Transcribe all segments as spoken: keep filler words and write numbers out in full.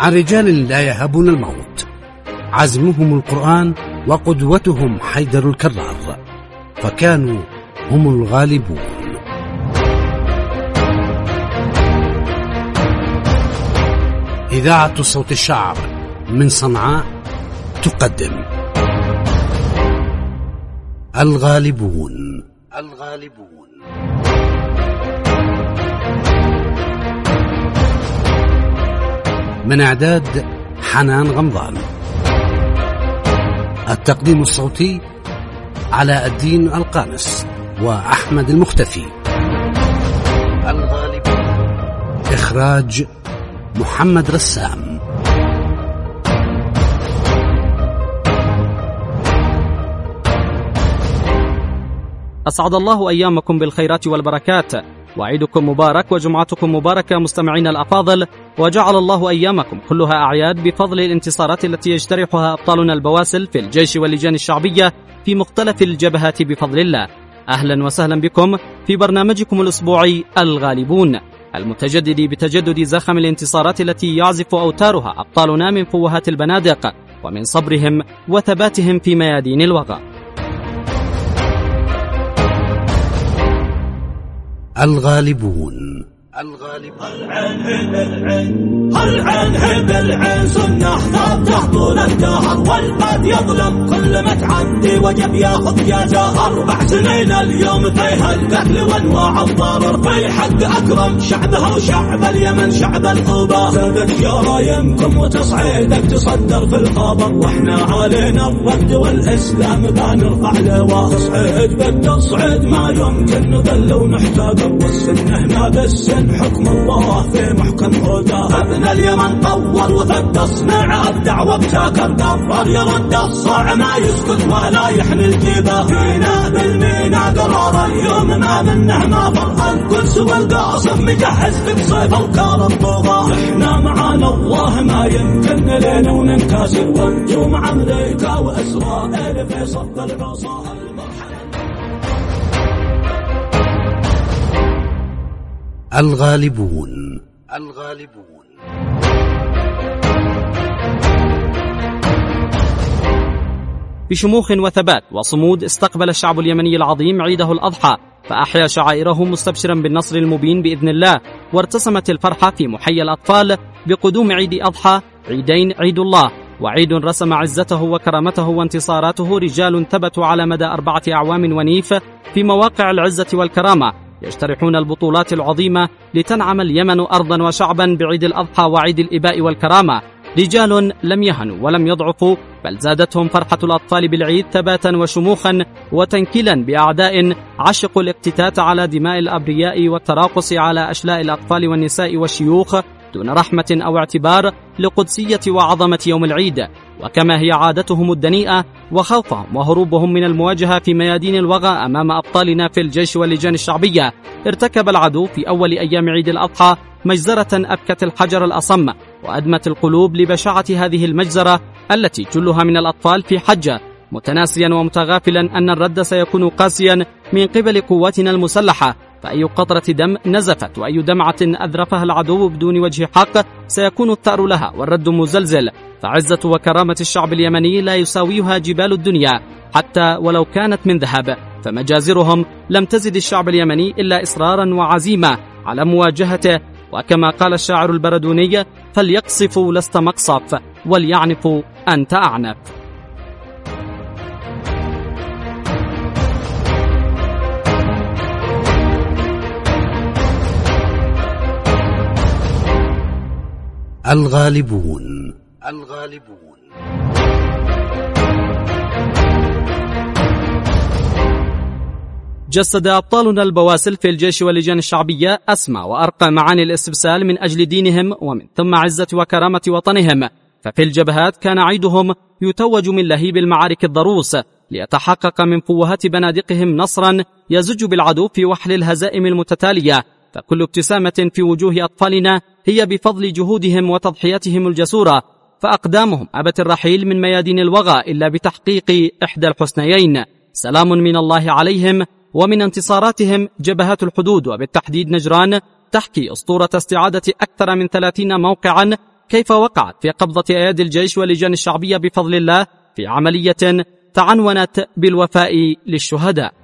عن رجال لا يهابون الموت، عزمهم القرآن وقدوتهم حيدر الكرار، فكانوا هم الغالبون. إذاعة صوت الشعب من صنعاء تقدم الغالبون. الغالبون من إعداد حنان غمضان، التقديم الصوتي علاء الدين القانس وأحمد المختفي، الغالبون إخراج محمد رسام. أسعد الله أيامكم بالخيرات والبركات، وعيدكم مبارك وجمعتكم مباركة مستمعين الأفاضل، وجعل الله أيامكم كلها أعياد بفضل الانتصارات التي يجترحها أبطالنا البواسل في الجيش واللجان الشعبية في مختلف الجبهات بفضل الله. أهلا وسهلا بكم في برنامجكم الأسبوعي الغالبون، المتجدد بتجدد زخم الانتصارات التي يعزف أوتارها أبطالنا من فوهات البنادق ومن صبرهم وثباتهم في ميادين الوغى. الغالبون. الغالبون العين العين العين هب العين سنة ثابتة طول الدهر، والباد يظلم كل ما تعدي وجب ياخذ يا جاهر. أربع سنين اليوم فيها القتل وانواع الضرر، في حق أكرم شعبها وشعب اليمن شعب الخوبة. زادت جرايمكم وتصعيدك تصدر في الخبر، واحنا علينا الرد والإسلام بنرفع لواء. تصعيد بالتصعيد ما يمكن نذل ونحتقر، والسنة هنا بالسن حكم الله في محكم هداه. ابن اليمن طور وثق تصنع ابدع وابتكر، قرر يرد الصاع ما يسكت ولا يحمي الجباه. فينا بالمينا قرار اليوم ما منه ما فر، القدس والقاصم مجهز في بصيف الكار الطغاه. احنا معانا الله ما يمكن لنا وننكسر، ونجوم امريكا واسرائيل في صف العصاه. الغالبون. الغالبون بشموخ وثبات وصمود استقبل الشعب اليمني العظيم عيده الأضحى، فأحيا شعائره مستبشرا بالنصر المبين بإذن الله. وارتسمت الفرحة في محيا الأطفال بقدوم عيد أضحى، عيدين عيد الله وعيد رسم عزته وكرامته وانتصاراته رجال ثبتوا على مدى أربعة أعوام ونيف في مواقع العزة والكرامة، يجترحون البطولات العظيمة لتنعم اليمن أرضا وشعبا بعيد الأضحى وعيد الإباء والكرامة. رجال لم يهنوا ولم يضعفوا، بل زادتهم فرحة الأطفال بالعيد ثباتا وشموخا وتنكيلا بأعداء عشقوا الاقتتات على دماء الأبرياء والتراقص على أشلاء الأطفال والنساء والشيوخ دون رحمة أو اعتبار لقدسية وعظمة يوم العيد. وكما هي عادتهم الدنيئة وخوفهم وهروبهم من المواجهة في ميادين الوغى أمام أبطالنا في الجيش واللجان الشعبية، ارتكب العدو في أول أيام عيد الأضحى مجزرة أبكت الحجر الأصم وأدمت القلوب لبشاعة هذه المجزرة التي جلها من الأطفال في حجة، متناسيا ومتغافلا أن الرد سيكون قاسيا من قبل قواتنا المسلحة. فأي قطرة دم نزفت وأي دمعة أذرفها العدو بدون وجه حق سيكون الثأر لها والرد مزلزل. فعزة وكرامة الشعب اليمني لا يساويها جبال الدنيا حتى ولو كانت من ذهب، فمجازرهم لم تزد الشعب اليمني إلا إصرارا وعزيمة على مواجهته. وكما قال الشاعر البردوني: فليقصفوا لست مقصف، وليعنفوا أنت أعنف. الغالبون. الغالبون جسد أبطالنا البواسل في الجيش واللجان الشعبية أسمى وأرقى معاني الاستبسال من أجل دينهم ومن ثم عزة وكرامة وطنهم. ففي الجبهات كان عيدهم يتوج من لهيب المعارك الضروس، ليتحقق من فوهات بنادقهم نصرا يزج بالعدو في وحل الهزائم المتتالية. فكل ابتسامة في وجوه أطفالنا هي بفضل جهودهم وتضحياتهم الجسورة، فأقدامهم أبت الرحيل من ميادين الوغى إلا بتحقيق إحدى الحسنيين: سلام من الله عليهم. ومن انتصاراتهم جبهات الحدود وبالتحديد نجران تحكي أسطورة استعادة أكثر من ثلاثين موقعا كيف وقعت في قبضة أيادي الجيش واللجان الشعبية بفضل الله في عملية تعنونت بالوفاء للشهداء.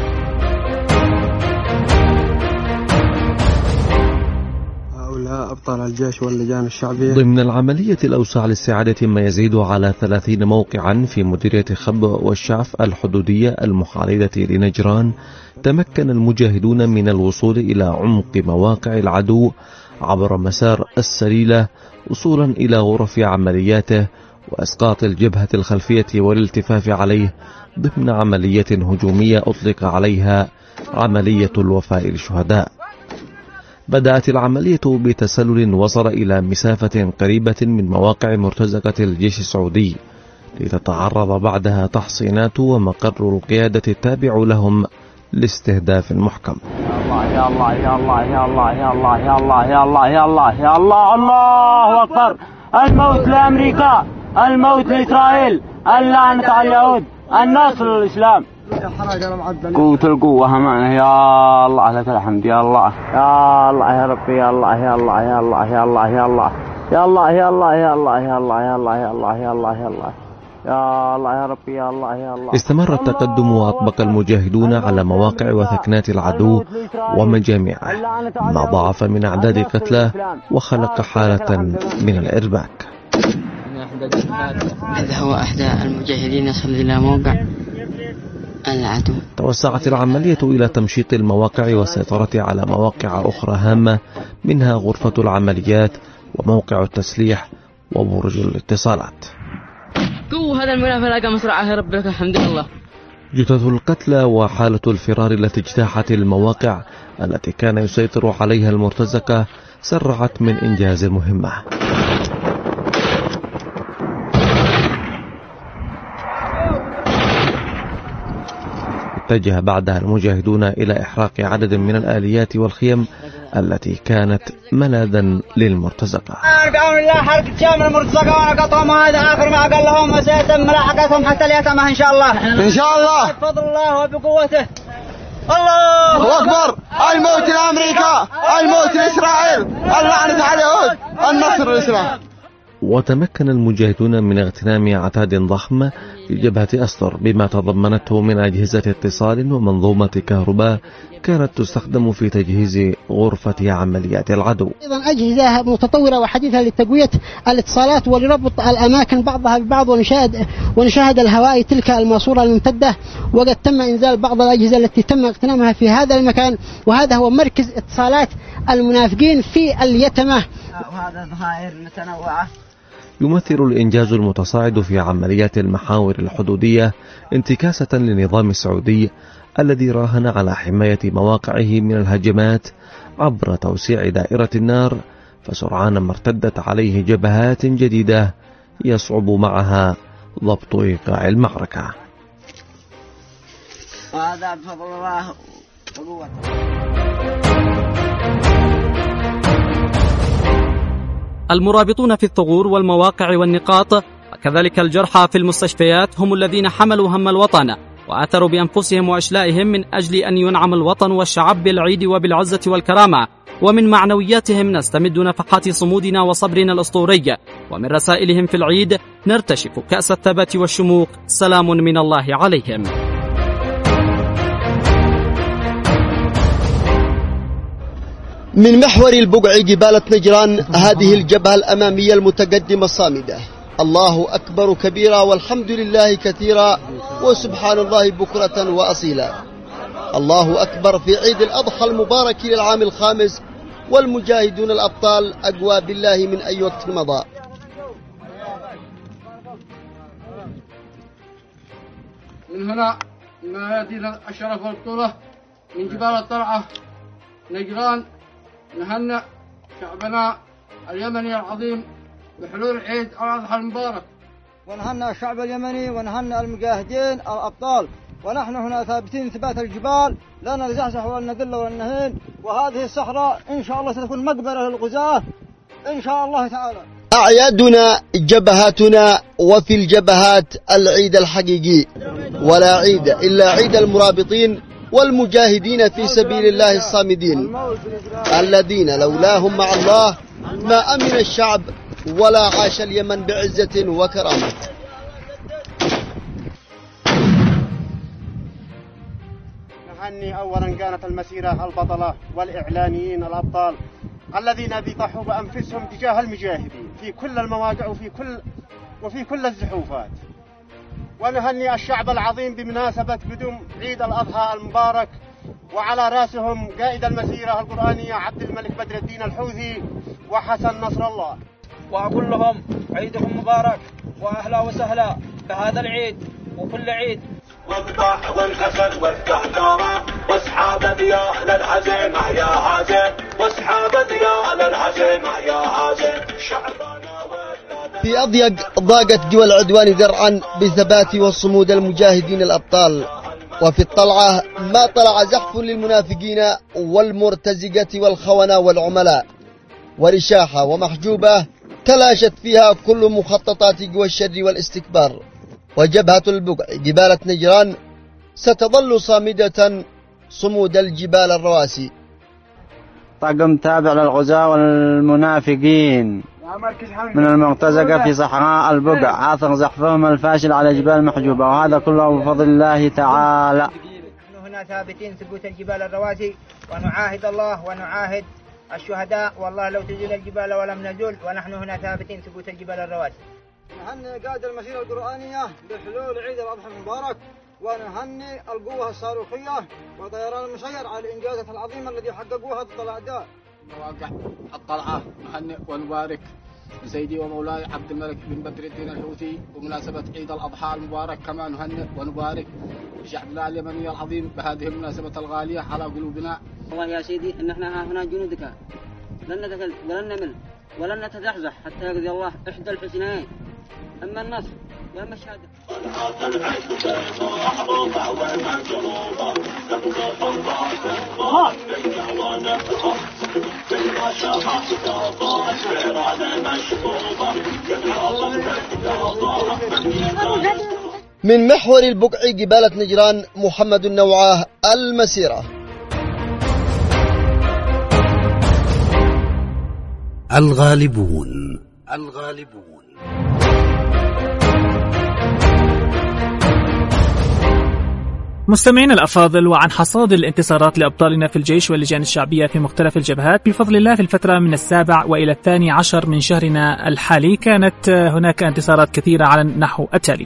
هؤلاء أبطال الجيش واللجان الشعبية. ضمن العملية الأوسع لاستعادة ما يزيد على ثلاثين موقعا في مديرية خب والشعف الحدودية المحالدة لنجران، تمكن المجاهدون من الوصول إلى عمق مواقع العدو عبر مسار السليلة وصولا إلى غرف عملياته وإسقاط الجبهة الخلفية والالتفاف عليه ضمن عملية هجومية أطلق عليها عملية الوفاء للشهداء. بدأت العملية بتسلل وصل إلى مسافة قريبة من مواقع مرتزقة الجيش السعودي، لتتعرض بعدها تحصينات ومقر القيادة التابع لهم لاستهداف محكم. يا الله يا الله يا الله يا الله يا الله يا الله يا الله يا الله الله أكبر. الموت لأمريكا، الموت لإسرائيل، اللعنة على اليهود، النصر للإسلام. قوة القوة همانة. يا الله لك الحمد. يا الله يا الله يا ربي. يا الله يا الله يا الله يا الله يا الله يا الله يا الله يا الله يا الله يا الله يا الله يا الله يا الله يا الله يا ربي. يا الله يا الله. استمر التقدم وأطبق المجاهدون على مواقع وثكنات العدو ومجامعه، ما ضاعف من أعداد قتلى وخلق حالة من الإرباك. هذا هو أحد المجاهدين يصل إلى موقع العدو. توسعت العملية إلى تمشيط المواقع والسيطرة على مواقع أخرى هامة، منها غرفة العمليات وموقع التسليح وبرج الاتصالات. قوة هذا المنافع لقى مصرعه يا رب لك الحمد لله. جثث القتلى وحالة الفرار التي اجتاحت المواقع التي كان يسيطر عليها المرتزقة سرعت من إنجاز المهمة. اتجه بعدها المجاهدون إلى إحراق عدد من الآليات والخيم التي كانت ملاذا للمرتزقة. بعون الله حرق شامل المرتزقة ونقطهم، هذا آخر ما قال لهم، وسيتم ملاحقتهم حتى اليتامى إن شاء الله. إن شاء الله بفضل الله وبقوته. الله أكبر. الموت لأمريكا، الموت لإسرائيل، اللعنة على اليهود، النصر للإسلام. وتمكن المجاهدون من اغتنام عتاد ضخم في جبهة أسطر بما تضمنته من أجهزة اتصال ومنظومة كهرباء كانت تستخدم في تجهيز غرفة عمليات العدو. أيضا أجهزة متطورة وحديثة لتقوية الاتصالات ولربط الأماكن بعضها ببعض ونشاهد ونشاهد الهوائي تلك الماسورة الممتدة، وقد تم إنزال بعض الأجهزة التي تم اغتنامها في هذا المكان، وهذا هو مركز اتصالات المنافقين في اليتمة. وهذا ظاهر متنوعة. يمثل الإنجاز المتصاعد في عمليات المحاور الحدودية انتكاسة للنظام السعودي الذي راهن على حماية مواقعه من الهجمات عبر توسيع دائرة النار، فسرعان ما ارتدت عليه جبهات جديدة يصعب معها ضبط إيقاع المعركة. وهذا بفضل الله وقوته. المرابطون في الثغور والمواقع والنقاط وكذلك الجرحى في المستشفيات هم الذين حملوا هم الوطن وآثروا بأنفسهم وأشلائهم من أجل أن ينعم الوطن والشعب بالعيد وبالعزة والكرامة، ومن معنوياتهم نستمد نفحات صمودنا وصبرنا الأسطوري، ومن رسائلهم في العيد نرتشف كأس الثبات والشموخ. سلام من الله عليهم. من محور البقع جبالة نجران، هذه الجبهة الأمامية المتقدمة الصامدة. الله أكبر كبيرا والحمد لله كثيرا وسبحان الله بكرة وأصيلا. الله أكبر في عيد الأضحى المبارك للعام الخامس، والمجاهدون الأبطال أقوى بالله من أي وقت مضى. من هنا ما هذه الشرف والبطولة من جبال الطلعة نجران نهنئ شعبنا اليمني العظيم بحلول عيد الأضحى المبارك، ونهنئ الشعب اليمني ونهنئ المجاهدين الأبطال، ونحن هنا ثابتين ثبات الجبال، لا نزحزح ولا نذل ولا نهين، وهذه الصحراء إن شاء الله ستكون مقبرة للغزاة إن شاء الله تعالى. أعيادنا جبهاتنا، وفي الجبهات العيد الحقيقي، ولا عيد إلا عيد المرابطين والمجاهدين في سبيل الله الصامدين الذين لولاهم مع الله ما أمن الشعب ولا عاش اليمن بعزة وكرامة. نهني أولا كانت المسيرة البطلة والإعلاميين الأبطال الذين بيضحوا بأنفسهم تجاه المجاهدين في كل المواقع وفي كل وفي كل الزحوفات. ونهني الشعب العظيم بمناسبة قدوم عيد الأضحى المبارك، وعلى رأسهم قائد المسيرة القرآنية عبد الملك بدر الدين الحوثي وحسن نصر الله. وأقول لهم عيدكم مبارك وأهلا وسهلا بهذا العيد وكل عيد. واذبح والحسن وافتح ناره واصحاب ضياء للعزيمة يا هازم، واصحاب ضياء للعزيمة يا هازم. شعبنا في أضيق ضاقت جوى العدوان درعا بثبات وصمود المجاهدين الأبطال. وفي الطلعة ما طلع زحف للمنافقين والمرتزقة والخونة والعملاء، ورشاحة ومحجوبة تلاشت فيها كل مخططات قوى الشر والاستكبار. وجبهة البقع جبالة نجران ستظل صامدة صمود الجبال الرواسي. طاقم تابع للغزاة والمنافقين من المرتزقة في صحراء البقع عاثر زحفهم الفاشل على جبال محجوبة، وهذا كله بفضل الله تعالى. نحن هنا ثابتين ثبوت الجبال الرواسي، ونعاهد الله ونعاهد الشهداء والله لو تزول الجبال ولم نزول، ونحن هنا ثابتين ثبوت الجبال الرواسي. نهني قائد المسيرة القرآنية بحلول عيد الأضحى المبارك، ونهني القوة الصاروخية وطيران المسير على الإنجازات العظيمة التي حققوها ضد الأعداء. مواقع الطلعة نهنئ ونبارك سيدي ومولاي عبد الملك بن بدر الدين الحوثي بمناسبة عيد الأضحى المبارك، كما نهنئ ونبارك شعبنا اليمني العظيم بهذه المناسبة الغالية على قلوبنا. الله يا سيدي إن احنا هنا جنودك لن نتكل ولن نمل ولن نتزحزح حتى يقضي الله إحدى الحسنين، أما النصر وأما الشهادة. من محور البقع جبالة نجران محمد النوعاه المسيرة. الغالبون الغالبون مستمعينا الأفاضل، وعن حصاد الانتصارات لأبطالنا في الجيش واللجان الشعبية في مختلف الجبهات بفضل الله في الفترة من السابع وإلى الثاني عشر من شهرنا الحالي، كانت هناك انتصارات كثيرة على النحو التالي.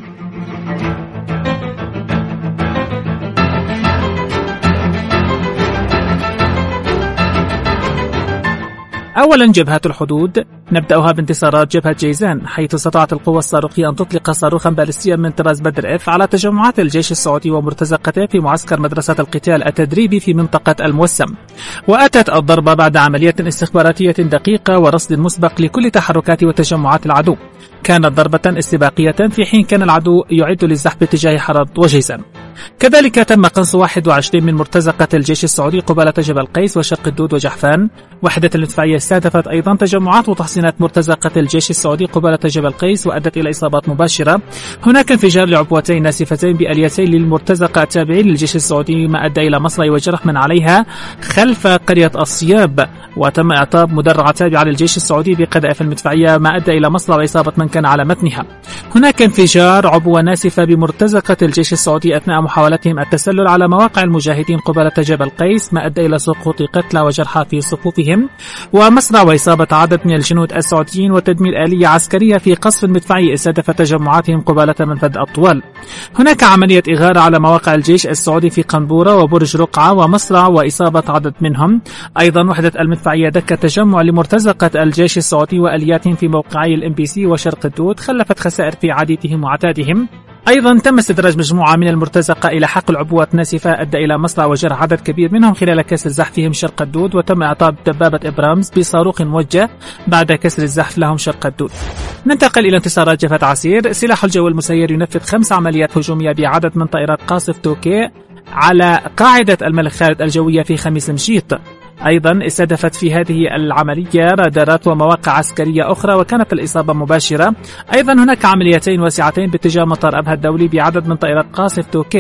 أولا جبهات الحدود، نبدأها بانتصارات جبهة جيزان، حيث استطاعت القوة الصاروخية أن تطلق صاروخا باليستيا من طراز بدر اف على تجمعات الجيش السعودي ومرتزقته في معسكر مدرسة القتال التدريبي في منطقة الموسم. وأتت الضربة بعد عملية استخباراتية دقيقة ورصد مسبق لكل تحركات وتجمعات العدو. كانت ضربة استباقية في حين كان العدو يعد للزحف باتجاه حرض وجيزان. كذلك تم قنص واحد وعشرين من مرتزقة الجيش السعودي قبالة جبل قيس وشق الدود وجحفان. وحدة المدفعية استهدفت أيضا تجمعات وتحصينات مرتزقة الجيش السعودي قبالة جبل قيس وأدت إلى إصابات مباشرة. هناك انفجار لعبوتين ناسفتين بأليتين للمرتزقة التابعين للجيش السعودي ما أدى إلى مصرع وجرح من عليها خلف قرية الصياب. وتم إعطاب مدرعة تابعة للجيش السعودي بقذائف المدفعية ما أدى إلى مصرع وإصابة من كان على متنها. هناك انفجار عبوة ناسفة بمرتزقة الجيش السعودي أثناء محاولتهم التسلل على مواقع المجاهدين قبالة جبل قيس ما أدى إلى سقوط قتلى وجرحى في صفوفهم، ومصرع وإصابة عدد من الجنود السعوديين وتدمير آلية عسكرية في قصف مدفعي استهدف تجمعاتهم قبالة منفذ الطوال. هناك عملية إغارة على مواقع الجيش السعودي في قنبورة وبرج رقعة ومصرع وإصابة عدد منهم. أيضا وحدة المدفعية دكت تجمع لمرتزقة الجيش السعودي وآلياتهم في موقعي الام بي سي وشرق الدود، خلفت خسائر في عديدهم وعتادهم. أيضا تم استدراج مجموعة من المرتزقة إلى حقل عبوات ناسفة أدى إلى مصرع وجرح عدد كبير منهم خلال كسر زحفهم شرق الدود، وتم إعطاء دبابة إبرامز بصاروخ موجه بعد كسر الزحف لهم شرق الدود. ننتقل إلى انتصارات جبهة عسير. سلاح الجو المسير ينفذ خمس عمليات هجومية بعدد من طائرات قاصف توكي على قاعدة الملك خالد الجوية في خميس مشيط. أيضا استهدفت في هذه العملية رادارات ومواقع عسكرية أخرى وكانت الإصابة مباشرة. أيضا هناك عمليتين واسعتين باتجاه مطار أبها الدولي بعدد من طائرات قاصف توكي،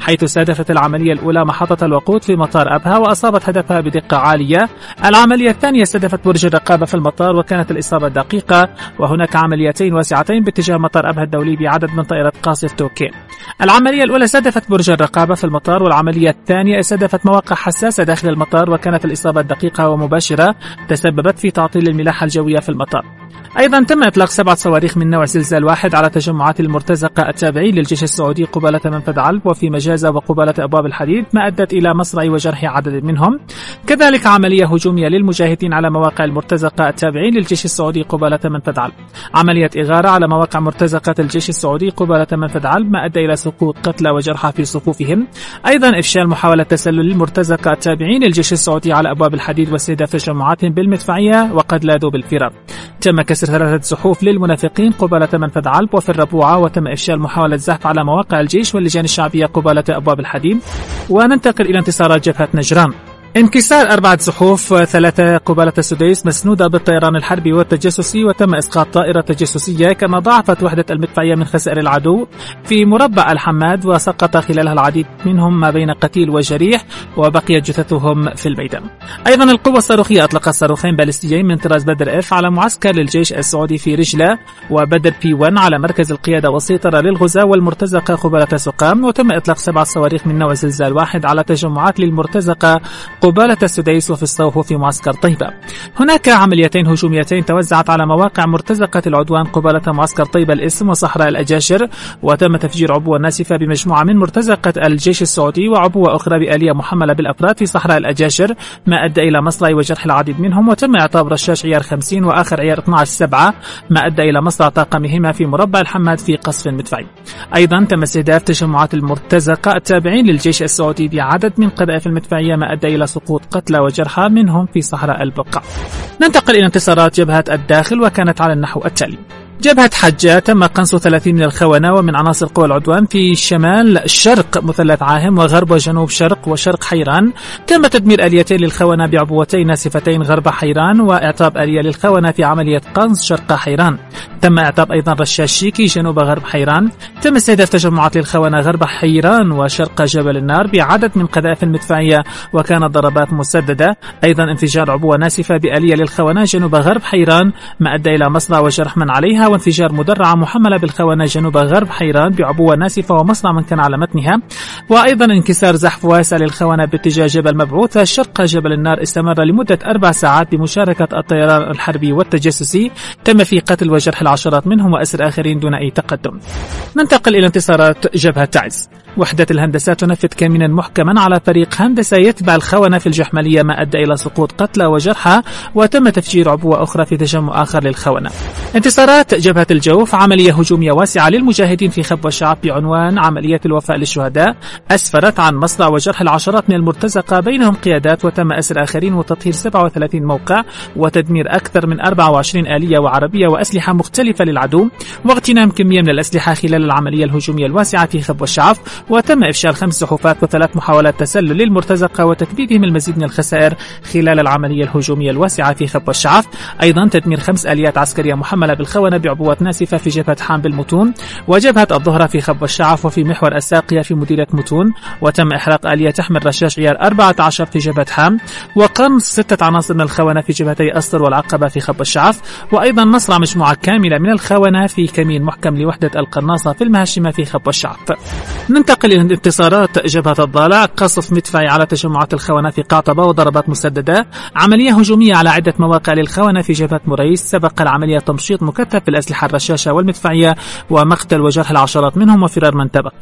حيث استهدفت العملية الأولى محطة الوقود في مطار أبها وأصابت هدفها بدقة عالية. العملية الثانية استهدفت برج الرقابة في المطار وكانت الإصابة دقيقة، وهناك عمليتين واسعتين باتجاه مطار أبها الدولي بعدد من طائرة قاصف توكي. العملية الأولى استهدفت برج الرقابة في المطار، والعملية الثانية استهدفت مواقع حساسة داخل المطار وكانت الإصابة دقيقة ومباشرة تسببت في تعطيل الملاحة الجوية في المطار. أيضا تم إطلاق سبعة صواريخ من نوع زلزال واحد على تجمعات المرتزقة التابعين للجيش السعودي قبالة منفذ علب وفي مجازة وقبالة أبواب الحديد، ما أدت إلى مصرع وجرح عدد منهم. كذلك عملية هجومية للمجاهدين على مواقع المرتزقة التابعين للجيش السعودي قبالة منفذ علب. عملية إغارة على مواقع مرتزقة الجيش السعودي قبالة منفذ علب، ما أدى إلى سقوط قتلى وجرحى في صفوفهم. أيضا إفشال محاولة تسلل للمرتزقة التابعين للجيش السعودي على أبواب الحديد واستهداف تجمعات بالمدفعية وقد لاذوا بالفرار. تم كسر ثلاثة زحوف للمنافقين قبالة منفذ علب وفي الربوعة، وتم إفشال محاولة زحف على مواقع الجيش واللجان الشعبية قبالة أبواب الحديد. وننتقل إلى انتصارات جبهة نجران. انكسار أربعة زحوف، ثلاثة قبالة السديس مسنودة بالطيران الحربي والتجسسي، وتم إسقاط طائرة تجسسية، كما ضاعفت وحدة المدفعية من خسائر العدو في مربع الحماد وسقط خلالها العديد منهم ما بين قتيل وجريح وبقيت جثثهم في الميدان. أيضا القوة الصاروخية أطلقت صاروخين باليستيين من طراز بدر اف على معسكر للجيش السعودي في رجلة، وبدر بي واحد على مركز القيادة والسيطرة للغزاة والمرتزقة قبالة سقام. وتم إطلاق سبع صواريخ من نوع زلزال واحد على تجمعات للمرتزقة قبالة السديس وفي الصوف وفي معسكر طيبة. هناك عمليتين هجوميتين توزعت على مواقع مرتزقة العدوان قبالة معسكر طيبة الاسم وصحراء الأجاشر، وتم تفجير عبوة ناسفة بمجموعة من مرتزقة الجيش السعودي وعبوة أخرى بآلية محملة بالأفراد في صحراء الأجاشر، ما أدى إلى مصرع وجرح العديد منهم. وتم إعطاب رشاش عيار خمسين وآخر عيار اثني عشر سبعة، ما أدى إلى مصرع طاقمهما في مربع الحماد في قصف مدفعي. أيضا تم استهداف تجمعات المرتزقة التابعين للجيش السعودي بعدد من قذائف المدفعية، ما أدى إلى سقوط قتلى وجرحى منهم في صحراء البقاع. ننتقل إلى انتصارات جبهة الداخل، وكانت على النحو التالي: جبهة حجة تم قنص ثلاثين من الخونة ومن عناصر قوى العدوان في شمال شرق مثلث عاهم وغرب وجنوب شرق وشرق حيران. تم تدمير آليتين للخونة بعبوتين ناسفتين غرب حيران، وإعطاب آلية للخونة في عملية قنص شرق حيران. تم إعطاب أيضا رشاش شيكي جنوب غرب حيران. تم استهداف تجمعات للخونة غرب حيران وشرق جبل النار بعدد من قذائف المدفعية، وكانت ضربات مسددة. أيضا انفجار عبوة ناسفة بآلية للخونة جنوب غرب حيران، ما أدى إلى مصرع وجرح من عليها، وانفجار مدرعة محملة بالخونة جنوب غرب حيران بعبوة ناسفة ومصنع من كان على متنها. وأيضا انكسار زحف واسع للخونة باتجاه جبل مبعوثة شرق جبل النار استمر لمدة أربع ساعات بمشاركة الطيران الحربي والتجسسي. تم في قتل وجرح العشرات منهم وأسر آخرين دون أي تقدم. ننتقل إلى انتصارات جبهة تعز. وحدة الهندسة تنفذ كمينا محكما على فريق هندسة يتبع الخونة في الجحملية، ما أدى إلى سقوط قتلى وجرحى، وتم تفجير عبوة أخرى في تجمع آخر للخونة. انتصارات جبهة الجوف: عملية هجومية واسعة للمجاهدين في خبوة الشعب بعنوان عملية الوفاء للشهداء، أسفرت عن مصرع وجرح العشرات من المرتزقة بينهم قيادات، وتم أسر آخرين وتطهير سبعة وثلاثين موقع وتدمير أكثر من أربعة وعشرين آلية وعربية وأسلحة مختلفة للعدو، واغتنام كمية من الأسلحة خلال العملية الهجومية الواسعة في خبوة الشعب. وتم إفشال خمس زحوفات وثلاث محاولات تسلل للمرتزقة وتكبيدهم المزيد من الخسائر خلال العملية الهجومية الواسعة في خبوة الشعب. أيضا تدمير خمس آليات عسكرية محملة بالخونة بعبوات ناسفة في جبهة حام بالمتون وجبهة الظهرة في خبوة الشعب وفي محور الساقية في مديرية متون. وتم إحراق آلية تحمل رشاش عيار أربعة عشر في جبهة حام، وقنص ستة عناصر من الخونة في جبهتي أسطر والعقبة في خبوة الشعب. وأيضا مصرع مجموعة كاملة من الخونة في كمين محكم لوحدة القناصة في المهشمة في خبوة الشعب. ننتقل إلى انتصارات جبهة الضالع: قصف مدفعي على تجمعات الخونة في قعطبة وضربات مسددة. عملية هجومية على عدة مواقع للخونة في جبهة مريس، سبق العملية تمشيط مكثف في الأسلحة الرشاشة والمدفعية ومقتل وجرح العشرات منهم وفرار من تبقى.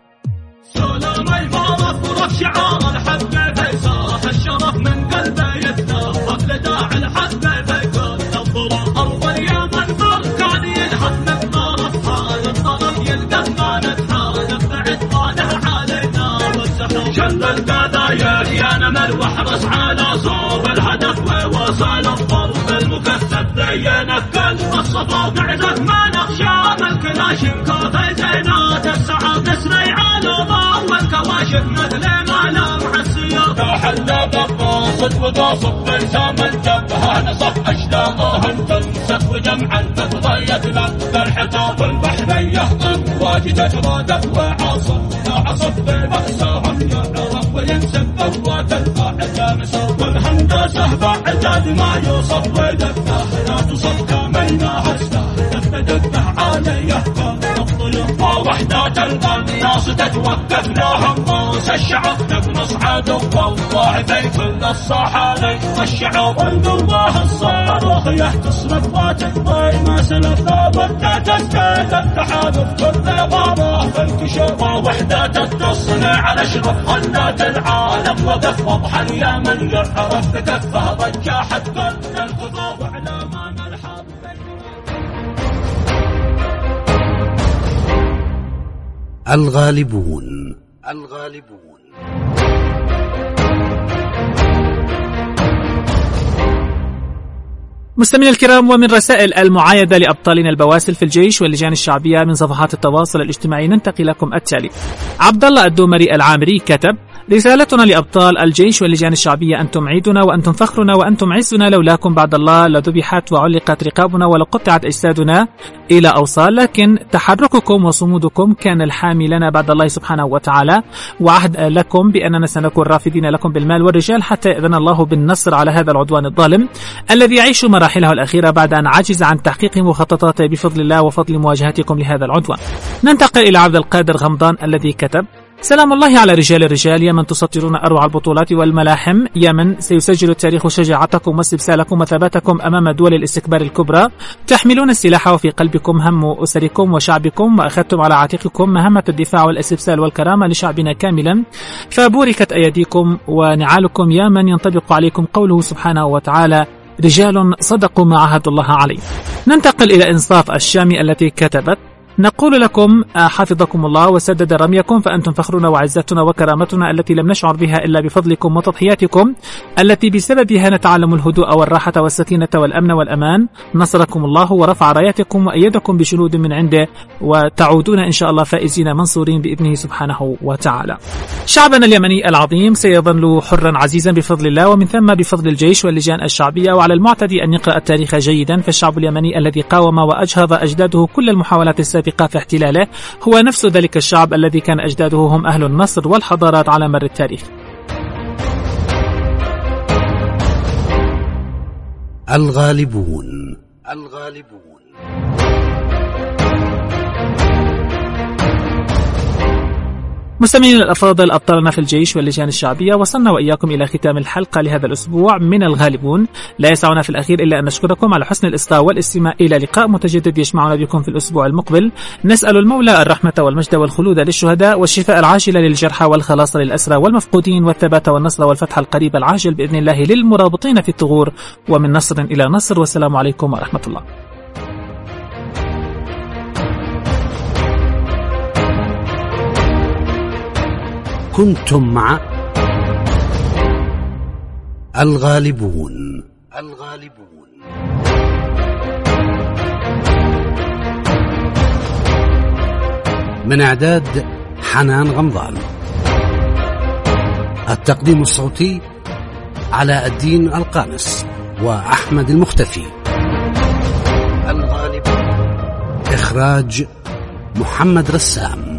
جل القضايا يا نمر واحرص على صوب الهدف ووصل الضرب المكثف دينك كل الصفا قعدك ما نخشى من كلاشين كوفي زينات السعى تسري على ضوء والكواشف مثل ما لمع السياط حل بقاصد وقاصد بلسام الجبهة نصف أشلاءهم تنسف وجمعا تتضيت لك الحطاب البحرية أمواج تجرادك وعاصف عصف بالبأس يا سهبة عداد ما يوصف ودفه لا تصف كاملنا هسته دفه عليه نبطل وحدات القلب ناس تتوقف لهم موس الشعب نصعد والله في كل الصحالي والشعب عند الله الصاروخ يحتصرف وتقضي ما سلف ضابطة تستهدف تحالف كل غابة فانكشف وحدات التصنيع نشرف خلات العالم وقف وضح اليمن يعرف بكفه ضجاحت كل الخطوب على ما ملحظ الغالبون الغالبون مستمعينا الكرام، ومن رسائل المعايدة لأبطالنا البواسل في الجيش واللجان الشعبية من صفحات التواصل الاجتماعي ننتقي لكم التالي. عبد الله الدومري العامري كتب: رسالتنا لأبطال الجيش واللجان الشعبية: أنتم عيدنا وأنتم فخرنا وأنتم عزنا، لولاكم بعد الله لذبحت وعلقت رقابنا ولقطعت أجسادنا إلى أوصال، لكن تحرككم وصمودكم كان الحامي لنا بعد الله سبحانه وتعالى، وعهد لكم بأننا سنكون رافدين لكم بالمال والرجال حتى إذن الله بالنصر على هذا العدوان الظالم الذي يعيش مراحله الأخيرة بعد أن عجز عن تحقيق مخططاته بفضل الله وفضل مواجهتكم لهذا العدوان. ننتقل إلى عبد القادر غمضان الذي كتب: سلام الله على رجال الرجال، يا من تسطرون أروع البطولات والملاحم، يا من سيسجل التاريخ شجاعتكم واستبسالكم وثباتكم أمام دول الاستكبار الكبرى، تحملون السلاح وفي قلبكم هم أسركم وشعبكم، وأخذتم على عاتقكم مهمة الدفاع والاستبسال والكرامة لشعبنا كاملا، فبوركت أيديكم ونعالكم، يا من ينطبق عليكم قوله سبحانه وتعالى: رجال صدقوا ما عاهدوا الله عليه. ننتقل إلى إنصاف الشامي التي كتبت: نقول لكم حفظكم الله وسدد رميكم، فأنتم فخرنا وعزتنا وكرامتنا التي لم نشعر بها إلا بفضلكم وتضحياتكم التي بسببها نتعلم الهدوء والراحة والسكينة والأمن والأمان. نصركم الله ورفع راياتكم وأيدكم بجنود من عنده، وتعودون إن شاء الله فائزين منصورين بإذنه سبحانه وتعالى. شعبنا اليمني العظيم سيظل حرا عزيزا بفضل الله، ومن ثم بفضل الجيش واللجان الشعبية. وعلى المعتدي أن يقرأ التاريخ جيدا، فالشعب اليمني الذي قاوم وأجهض أجداده كل المحاولات السابقة في احتلاله هو نفس ذلك الشعب الذي كان أجداده هم أهل النصر والحضارات على مر التاريخ. الغالبون الغالبون مستمعين الأفاضل، أبطالنا في الجيش واللجان الشعبية، وصلنا وإياكم إلى ختام الحلقة لهذا الأسبوع من الغالبون. لا يسعنا في الأخير إلا أن نشكركم على حسن الإصغاء والاستماع. إلى لقاء متجدد يجمعنا بكم في الأسبوع المقبل. نسأل المولى الرحمة والمجد والخلود للشهداء، والشفاء العاجل للجرحى، والخلاص للأسرى والمفقودين، والثبات والنصر والفتح القريب العاجل بإذن الله للمرابطين في الثغور، ومن نصر إلى نصر. والسلام عليكم ورحمة الله. كنتم مع الغالبون الغالبون من إعداد حنان غمضان، التقديم الصوتي علاء الدين القانس وأحمد المختفي، الغالبون إخراج محمد رسام.